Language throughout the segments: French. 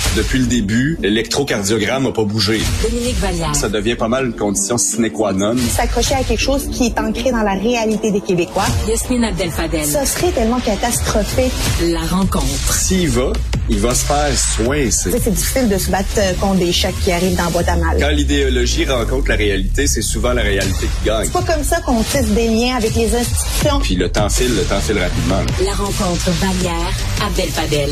Depuis le début, l'électrocardiogramme n'a pas bougé. Dominique Vallière. Ça devient pas mal une condition sine qua non. S'accrocher à quelque chose qui est ancré dans la réalité des Québécois. Yasmine Abdel-Fadel. Ça serait tellement catastrophique. La rencontre. S'il va, il va se faire soincer. C'est difficile de se battre contre des chocs qui arrivent dans la boîte à mal. Quand l'idéologie rencontre la réalité, c'est souvent la réalité qui gagne. C'est pas comme ça qu'on tisse des liens avec les institutions. Puis le temps file rapidement. La rencontre Vallière-Abdel-Fadel.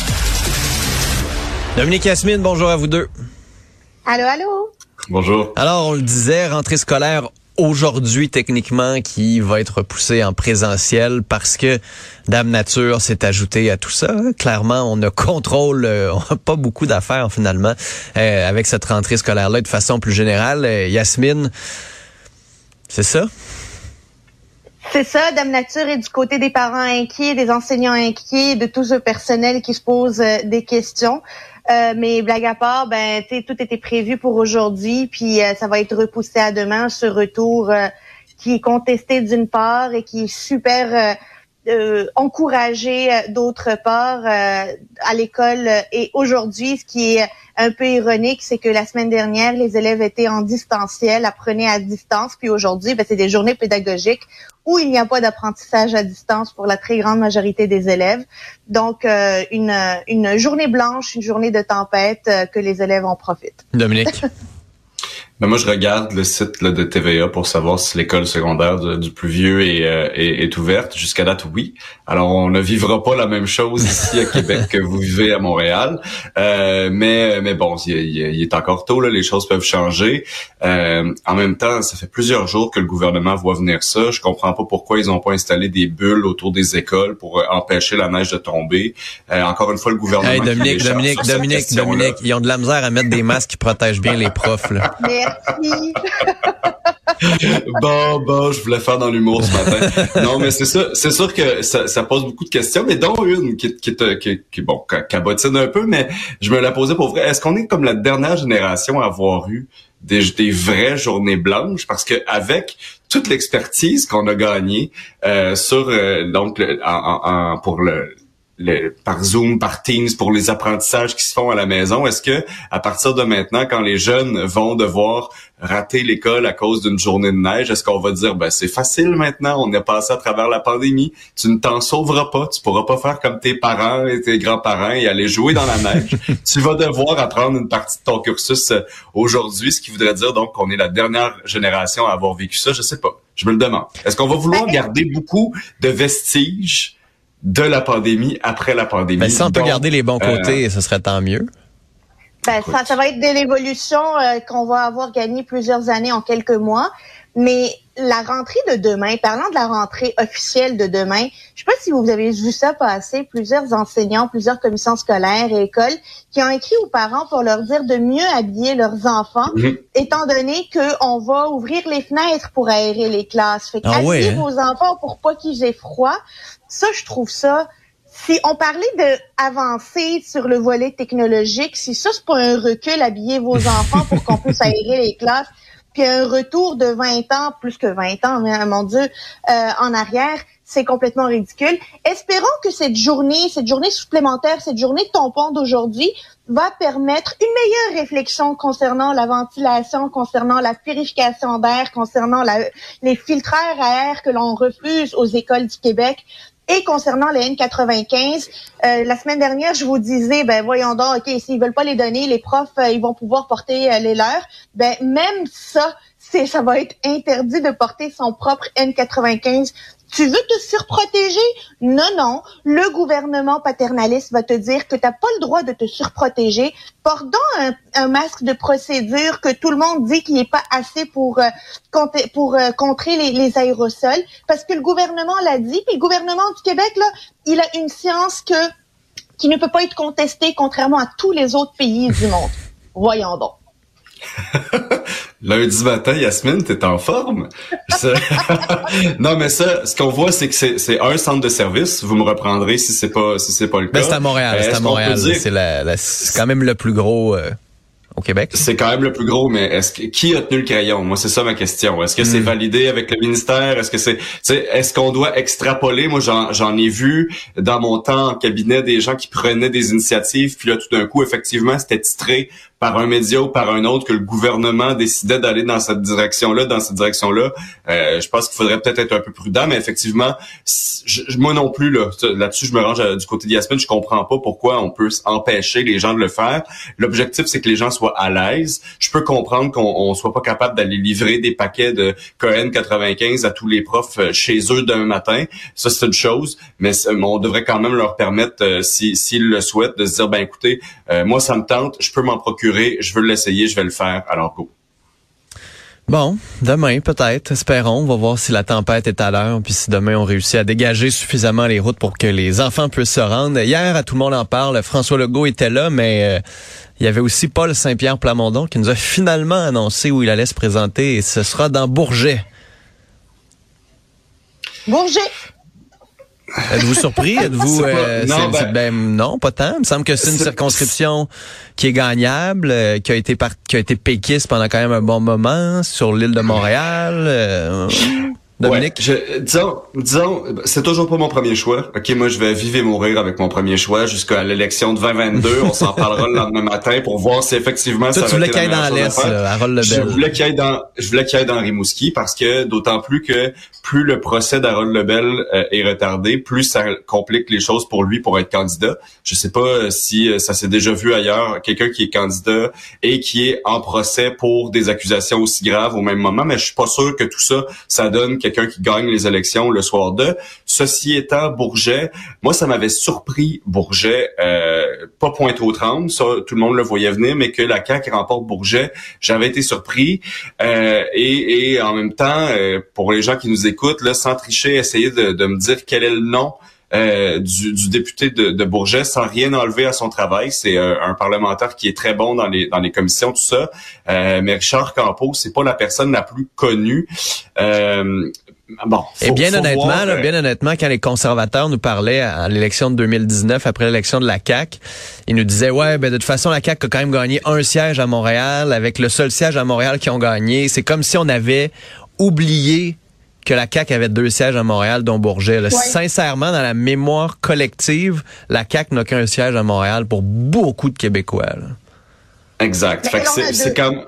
Dominique, Yasmine, bonjour à vous deux. Allô, allô? Bonjour. Alors, on le disait, rentrée scolaire aujourd'hui, techniquement, qui va être repoussée en présentiel parce que Dame Nature s'est ajoutée à tout ça. Clairement, on ne contrôle on n'a pas beaucoup d'affaires, finalement, avec cette rentrée scolaire-là de façon plus générale. Yasmine, c'est ça? C'est ça, Dame Nature est du côté des parents inquiets, des enseignants inquiets, de tout ce personnel qui se pose des questions. Mais blague à part, tout était prévu pour aujourd'hui, puis ça va être repoussé à demain, ce retour qui est contesté d'une part et qui est super encouragé d'autre part à l'école. Et aujourd'hui, ce qui est un peu ironique, c'est que la semaine dernière, les élèves étaient en distanciel, apprenaient à distance, puis aujourd'hui, c'est des journées pédagogiques où il n'y a pas d'apprentissage à distance pour la très grande majorité des élèves. Donc, une journée blanche, une journée de tempête, que les élèves en profitent. Dominique? Moi, je regarde le site de TVA pour savoir si l'école secondaire du plus vieux est ouverte. Jusqu'à date, oui. Alors, on ne vivra pas la même chose ici à Québec que vous vivez à Montréal. Mais bon, il est encore tôt, là, les choses peuvent changer. En même temps, ça fait plusieurs jours que le gouvernement voit venir ça. Je comprends pas pourquoi ils n'ont pas installé des bulles autour des écoles pour empêcher la neige de tomber. Encore une fois, le gouvernement... Hey, Dominique, ils ont de la misère à mettre des masques qui protègent bien les profs, là. Merci. Bon, je voulais faire dans l'humour ce matin. Non, mais c'est sûr que ça pose beaucoup de questions, mais dont une qui cabotine un peu, mais je me la posais pour vrai. Est-ce qu'on est comme la dernière génération à avoir eu des vraies journées blanches? Parce que avec toute l'expertise qu'on a gagnée par Zoom, par Teams, pour les apprentissages qui se font à la maison, est-ce que à partir de maintenant, quand les jeunes vont devoir rater l'école à cause d'une journée de neige, est-ce qu'on va dire c'est facile maintenant, on est passé à travers la pandémie, tu ne t'en sauveras pas, tu pourras pas faire comme tes parents et tes grands-parents et aller jouer dans la neige, tu vas devoir apprendre une partie de ton cursus aujourd'hui, ce qui voudrait dire donc qu'on est la dernière génération à avoir vécu ça, je sais pas, je me le demande. Est-ce qu'on va vouloir garder beaucoup de vestiges de la pandémie après la pandémie? Mais si on peut garder les bons côtés, ce serait tant mieux. Ça va être de l'évolution qu'on va avoir gagné plusieurs années en quelques mois. Mais la rentrée de demain, parlant de la rentrée officielle de demain, je sais pas si vous avez vu ça passer, plusieurs enseignants, plusieurs commissions scolaires et écoles qui ont écrit aux parents pour leur dire de mieux habiller leurs enfants, étant donné qu'on va ouvrir les fenêtres pour aérer les classes. Fait habillez vos enfants pour pas qu'ils aient froid. Ça, je trouve ça... Si on parlait de avancer sur le volet technologique, si ça, c'est pas un recul, habiller vos enfants pour qu'on puisse aérer les classes, puis un retour de 20 ans, plus que 20 ans, mon Dieu, en arrière, c'est complètement ridicule. Espérons que cette journée supplémentaire, cette journée tampon d'aujourd'hui va permettre une meilleure réflexion concernant la ventilation, concernant la purification d'air, concernant les filtraires à air que l'on refuse aux écoles du Québec. Et concernant les N95, la semaine dernière, je vous disais, voyons donc, OK, s'ils veulent pas les donner, les profs, ils vont pouvoir porter les leurs. Même ça va être interdit de porter son propre N95. Tu veux te surprotéger? Non. Le gouvernement paternaliste va te dire que t'as pas le droit de te surprotéger. Porte donc un masque de procédure que tout le monde dit qu'il est pas assez pour contrer les aérosols. Parce que le gouvernement l'a dit, puis le gouvernement du Québec, là, il a une science qui ne peut pas être contestée, contrairement à tous les autres pays du monde. Voyons donc. Lundi matin, Yasmine, t'es en forme? Non, mais ça, ce qu'on voit, c'est que c'est un centre de service. Vous me reprendrez si c'est pas le cas. C'est à Montréal. C'est à Montréal. C'est quand même le plus gros. au Québec. C'est quand même le plus gros, mais qui a tenu le crayon? Moi, c'est ça ma question. Est-ce que c'est validé avec le ministère? Est-ce qu'on doit extrapoler? Moi, j'en ai vu dans mon temps en cabinet des gens qui prenaient des initiatives, puis là, tout d'un coup, effectivement, c'était titré par un média ou par un autre que le gouvernement décidait d'aller dans cette direction-là. Je pense qu'il faudrait peut-être être un peu prudent, mais effectivement, moi non plus, là-dessus, je me range du côté de Yasmine, je comprends pas pourquoi on peut empêcher les gens de le faire. L'objectif, c'est que les gens soient à l'aise. Je peux comprendre qu'on soit pas capable d'aller livrer des paquets de Cohen 95 à tous les profs chez eux demain matin. Ça, c'est une chose, mais on devrait quand même leur permettre, s'ils le souhaitent, de se dire, écoutez, moi, ça me tente, je peux m'en procurer, je veux l'essayer, je vais le faire, alors go. Bon, demain peut-être, espérons. On va voir si la tempête est à l'heure, puis si demain on réussit à dégager suffisamment les routes pour que les enfants puissent se rendre. Hier, à Tout le monde en parle, François Legault était là, mais il y avait aussi Paul Saint-Pierre Plamondon qui nous a finalement annoncé où il allait se présenter, et ce sera dans Bourget. Bourget! Êtes-vous surpris? Êtes-vous non, pas tant. Il me semble que c'est une circonscription qui est gagnable, qui a été péquiste pendant quand même un bon moment sur l'île de Montréal. Dominique? Ouais, disons, c'est toujours pas mon premier choix. OK, moi, je vais vivre et mourir avec mon premier choix jusqu'à l'élection de 2022. On s'en parlera le lendemain matin pour voir si effectivement ça va être la meilleure chose à faire. Tu voulais qu'il y ait dans l'Est, Harold Lebel. Je voulais qu'il y ait dans Rimouski parce que d'autant plus le procès d'Harold Lebel est retardé, plus ça complique les choses pour lui pour être candidat. Je sais pas si ça s'est déjà vu ailleurs, quelqu'un qui est candidat et qui est en procès pour des accusations aussi graves au même moment, mais je suis pas sûr que tout ça donne quelqu'un qui gagne les élections le soir de. Ceci étant, Bourget, moi, ça m'avait surpris, Bourget, pas Pointe-aux-Trembles, ça, tout le monde le voyait venir, mais que la CAQ remporte Bourget, j'avais été surpris. Et en même temps, pour les gens qui nous écoutent, là, sans tricher, essayer de me dire quel est le nom du député de Bourget, sans rien enlever à son travail. C'est un parlementaire qui est très bon dans les commissions, tout ça. Mais Richard Campeau, c'est pas la personne la plus connue. Et bien honnêtement, quand les conservateurs nous parlaient à l'élection de 2019, après l'élection de la CAQ, ils nous disaient, de toute façon, la CAQ a quand même gagné un siège à Montréal, avec le seul siège à Montréal qu'ils ont gagné. C'est comme si on avait oublié que la CAQ avait 2 sièges à Montréal, dont Bourget. Là. Ouais. Sincèrement, dans la mémoire collective, la CAQ n'a qu'un siège à Montréal pour beaucoup de Québécois. Là. Exact. Fait que c'est comme...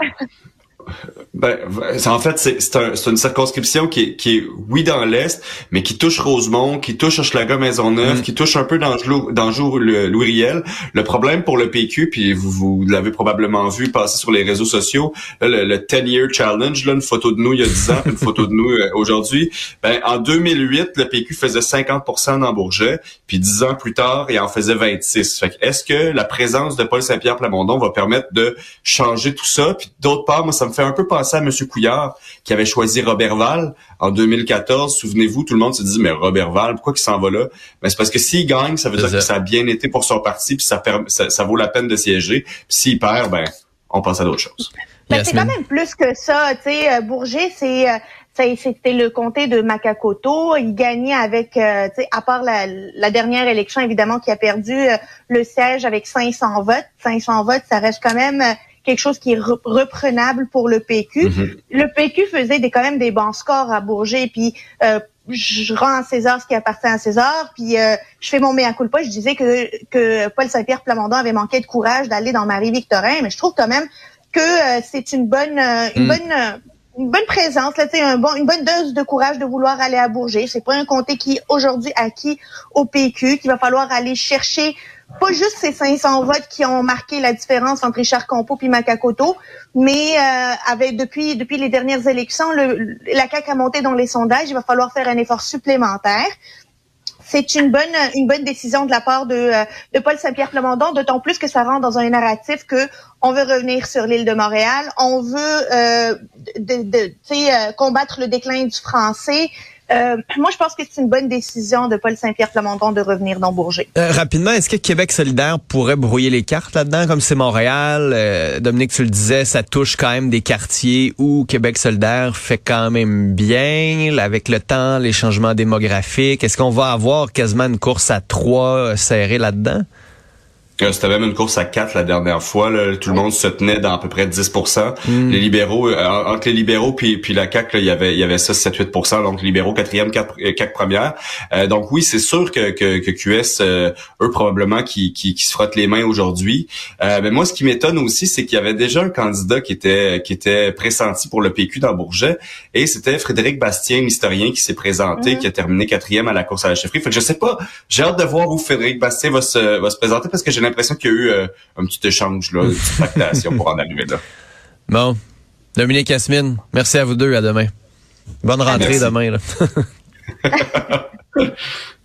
en fait, c'est une circonscription qui est oui dans l'Est, mais qui touche Rosemont, qui touche Hochelaga Maisonneuve, qui touche un peu Louis-Riel. Le problème pour le PQ, puis vous l'avez probablement vu passer sur les réseaux sociaux, là, le 10-year challenge, là, une photo de nous il y a 10 ans, une photo de nous aujourd'hui. En 2008, le PQ faisait 50% dans Bourget, puis 10 ans plus tard, il en faisait 26. Fait que est-ce que la présence de Paul Saint-Pierre Plamondon va permettre de changer tout ça? Puis d'autre part, moi, ça me fait un peu penser à M. Couillard, qui avait choisi Roberval en 2014. Souvenez-vous, tout le monde se dit, mais Roberval, pourquoi il s'en va là? C'est parce que s'il gagne, ça veut dire que ça a bien été pour son parti, puis ça vaut la peine de siéger. Puis s'il perd, on passe à d'autres choses. C'est quand même plus que ça. Bourget, c'était le comté de Makakoto. Il gagnait avec, à part la dernière élection, évidemment, qui a perdu le siège avec 500 votes. 500 votes, ça reste quand même quelque chose qui est reprenable pour le PQ. Mm-hmm. Le PQ faisait quand même des bons scores à Bourget, puis je rends à César ce qui appartient à César, puis je fais mon mea culpa. Je disais que Paul Saint-Pierre Plamondon avait manqué de courage d'aller dans Marie-Victorin, mais je trouve quand même que c'est une bonne présence, là, une bonne dose de courage de vouloir aller à Bourget. C'est pas un comté qui est aujourd'hui acquis au PQ, qu'il va falloir aller chercher pas juste ces 500 votes qui ont marqué la différence entre Richard Campeau et Makakoto, mais depuis les dernières élections, la CAQ a monté dans les sondages. Il va falloir faire un effort supplémentaire. C'est une bonne décision de la part de Paul Saint-Pierre Plamondon, d'autant plus que ça rentre dans un narratif que on veut revenir sur l'île de Montréal, on veut combattre le déclin du français. Moi, je pense que c'est une bonne décision de Paul Saint-Pierre Plamondon de revenir dans Bourget. Rapidement, est-ce que Québec solidaire pourrait brouiller les cartes là-dedans, comme c'est Montréal? Dominique, tu le disais, ça touche quand même des quartiers où Québec solidaire fait quand même bien, avec le temps, les changements démographiques. Est-ce qu'on va avoir quasiment une course à 3 serrée là-dedans? C'était même une course à 4 la dernière fois. Là. Tout le monde se tenait dans à peu près 10%. Les libéraux, entre les libéraux puis la CAQ, là, il y avait ça 7-8%. Donc, libéraux 4e, CAQ première. Donc oui, c'est sûr que QS, eux probablement qui se frottent les mains aujourd'hui. Mais moi, ce qui m'étonne aussi, c'est qu'il y avait déjà un candidat qui était pressenti pour le PQ dans Bourget, et c'était Frédéric Bastien, l'historien, qui s'est présenté, qui a terminé 4e à la course à la chefferie. Fait que je sais pas, j'ai hâte de voir où Frédéric Bastien va se présenter, parce que j'ai l'impression qu'il y a eu un petit échange, là, une petite tractation pour en arriver là. Bon. Dominique, Yasmine, merci à vous deux. À demain. Bonne rentrée demain. Là.